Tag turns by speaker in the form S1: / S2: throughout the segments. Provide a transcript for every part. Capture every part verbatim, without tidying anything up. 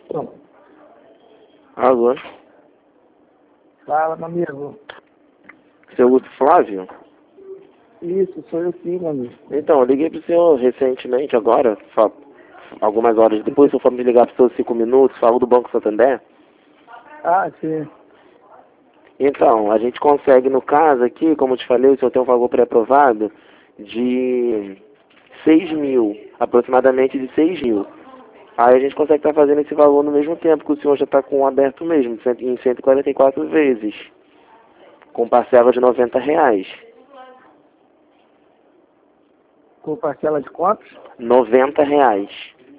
S1: Alô?
S2: Fala, meu amigo.
S1: Seu Lúcio Flávio?
S2: Isso, sou eu sim, meu amigo.
S1: Então, eu liguei pro senhor recentemente, agora, fa- algumas horas depois, o senhor foi me ligar pro senhor cinco minutos, falou do Banco Santander.
S2: Ah, sim.
S1: Então, a gente consegue, no caso aqui, como eu te falei, o senhor tem um valor pré-aprovado de seis mil, aproximadamente de seis mil. Aí a gente consegue estar fazendo esse valor no mesmo tempo que o senhor já está com o aberto mesmo, de cento- em cento e quarenta e quatro vezes, com parcela de noventa reais.
S2: Com parcela de quantos?
S1: noventa reais.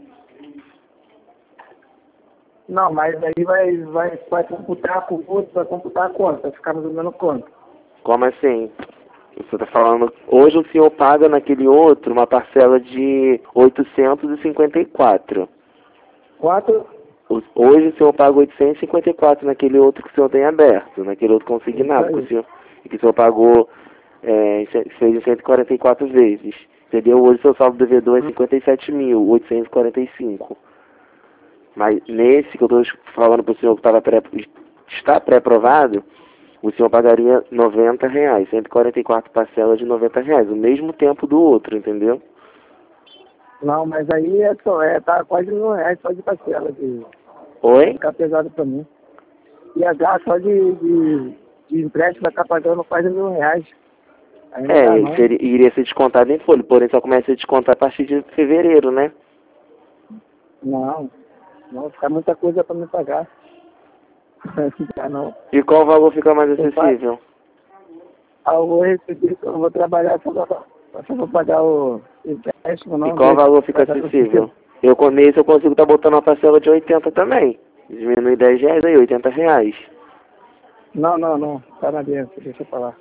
S2: Não, mas aí vai, vai, vai computar com o outro, vai computar a conta, vai ficar mais ou menos quanto?
S1: Como assim? O senhor está falando, hoje o senhor paga naquele outro uma parcela de oitocentos e cinquenta e quatro.
S2: Quatro?
S1: O- Hoje o senhor paga oitocentos e cinquenta e quatro naquele outro que o senhor tem aberto, naquele outro
S2: Isso
S1: consignado, que o
S2: aí.
S1: senhor, que o senhor pagou, é, em ce- fez em cento e quarenta e quatro vezes. Entendeu? Hoje o seu saldo devedor é cinquenta e sete mil oitocentos e quarenta e cinco. Mas nesse que eu estou falando para o senhor que tava pré, está pré-aprovado, o senhor pagaria noventa reais, cento e quarenta e quatro parcelas de noventa reais, o mesmo tempo do outro, entendeu?
S2: Não, mas aí é só, é, tá quase mil reais só de parcela, de, vai
S1: Oi?
S2: ficar pesado pra mim. E a H só de, de, de empréstimo vai estar pagando quase mil reais. Aí não dá
S1: É,
S2: não.
S1: seria, iria ser descontado em folha, porém só começa a descontar a partir de fevereiro, né?
S2: Não, não, vai ficar muita coisa pra me pagar. Não dá não.
S1: E qual valor fica mais
S2: Eu fa-
S1: acessível?
S2: Ah, eu vou receber, eu vou trabalhar só pra, só pra pagar o empréstimo,
S1: E
S2: não,
S1: qual
S2: deixa
S1: valor fica
S2: pagar no sistema.
S1: acessível? Eu com mês eu consigo estar botando uma parcela de oitenta também. Diminui dez reais aí, oitenta reais.
S2: Não, não, não, tá na dentro, deixa eu falar.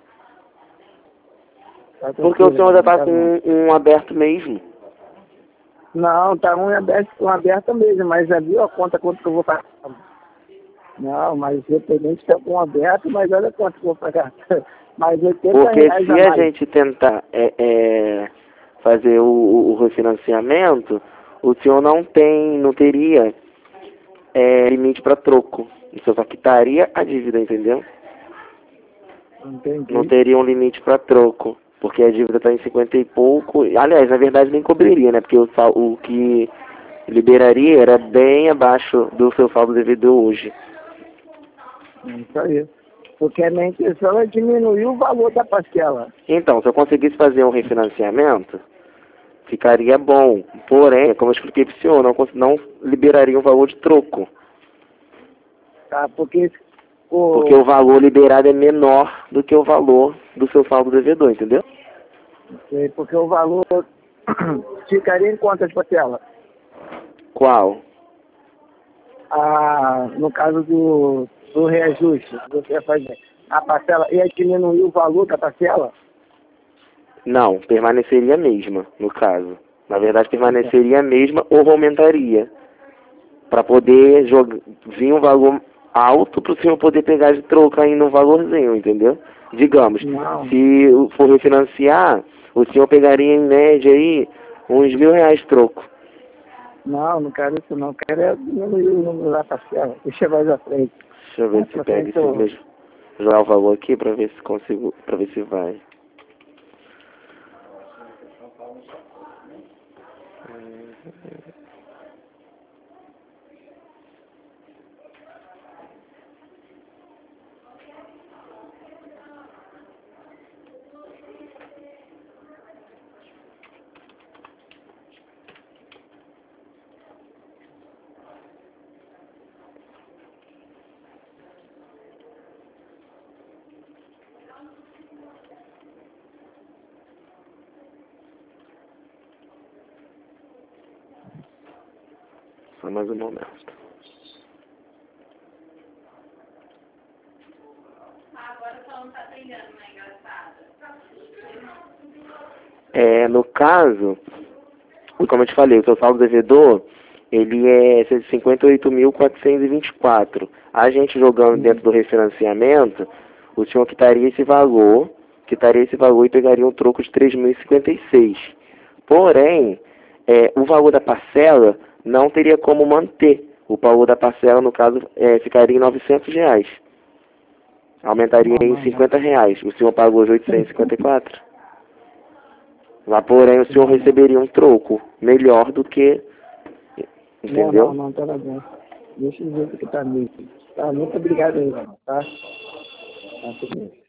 S2: Tá
S1: Porque o
S2: tranquilo,
S1: senhor
S2: não,
S1: já
S2: não
S1: está
S2: tá
S1: com
S2: não.
S1: um, um aberto mesmo.
S2: Não, tá um aberto, um aberto mesmo, mas já viu a conta quanto que eu vou pagar? Não, mas independente tá com um aberto, mas olha quanto que eu vou pagar. Mais oitenta
S1: Porque
S2: reais
S1: se
S2: a
S1: a
S2: mais.
S1: gente tentar é, é, fazer o, o- o refinanciamento, o senhor não tem, não teria é, limite para troco. O senhor só quitaria a dívida, entendeu? Não
S2: Entendi.
S1: teria um limite para troco, porque a dívida está em cinquenta e pouco. Aliás, na verdade nem cobriria, né? Porque o, sal- o que liberaria era bem abaixo do seu saldo devido hoje.
S2: Isso aí. Porque a minha intenção é diminuir o valor da parcela.
S1: Então, se eu conseguisse fazer um refinanciamento, ficaria bom. Porém, como eu expliquei para o senhor, não, cons- não liberaria um valor de troco.
S2: Tá? Porque
S1: Porque
S2: o,
S1: o valor liberado é menor do que o valor do seu saldo devedor, entendeu?
S2: é, porque o valor ficaria em quantas parcelas?
S1: Qual?
S2: Ah, no caso do, do reajuste, você faz a parcela, ia diminuir o valor da parcela?
S1: Não, permaneceria a mesma, no caso. Na verdade, permaneceria a mesma ou aumentaria. Para poder jogar, vir um valor alto para o senhor poder pegar de troco ainda um valorzinho, entendeu? Digamos,
S2: Não,
S1: se for refinanciar, o senhor pegaria em média aí uns mil reais troco.
S2: não, não quero isso não. Quero é diminuir o número da parcela. Deixa mais à frente.
S1: Deixa eu ver
S2: Mais
S1: se
S2: pra
S1: pega
S2: frente
S1: esse
S2: eu...
S1: mesmo. Jogar o valor aqui para ver se consigo, para ver se vai. Só mais um momento. É, no caso, como eu te falei, o seu saldo devedor, ele é cinquenta e oito mil quatrocentos e vinte e quatro. A gente jogando dentro do refinanciamento, o senhor quitaria esse valor, quitaria esse valor e pegaria um troco de três mil e cinquenta e seis. Porém, é, o valor da parcela não teria como manter, O valor da parcela, no caso, é, ficaria em novecentos reais. Aumentaria
S2: Não,
S1: em
S2: não,
S1: cinquenta
S2: não.
S1: reais. O senhor pagou hoje oitocentos e cinquenta e quatro. Lá, porém, o senhor
S2: Não, não.
S1: receberia um troco melhor do que...
S2: Não, não,
S1: Entendeu?
S2: não, tá bem. Deixa eu ver o que tá mesmo. Tá, muito obrigado aí, mano, tá? Tá, tudo bem.